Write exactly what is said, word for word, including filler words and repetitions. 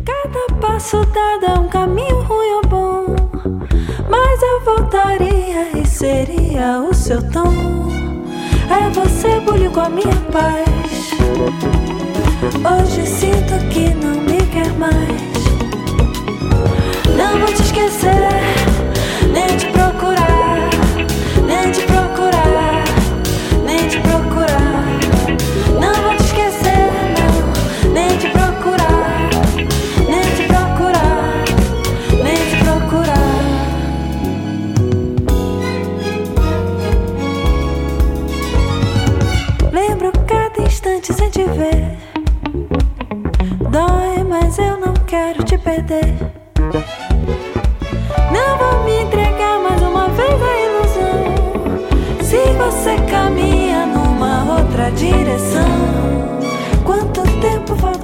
Cada passo dado é um caminho ruim ou bom, mas eu voltaria e seria o seu tom. É você bullying com a minha paz. Hoje sinto que não me quer mais. Não vou te esquecer, nem te procurar, nem te procurar, nem te procurar. Não vou te esquecer, não, nem te procurar, nem te procurar, nem te procurar. Lembro cada instante sem te ver. Dói, mas eu não quero te perder. Não vou me entregar mais uma vez à ilusão. Se você caminha numa outra direção, quanto tempo falta?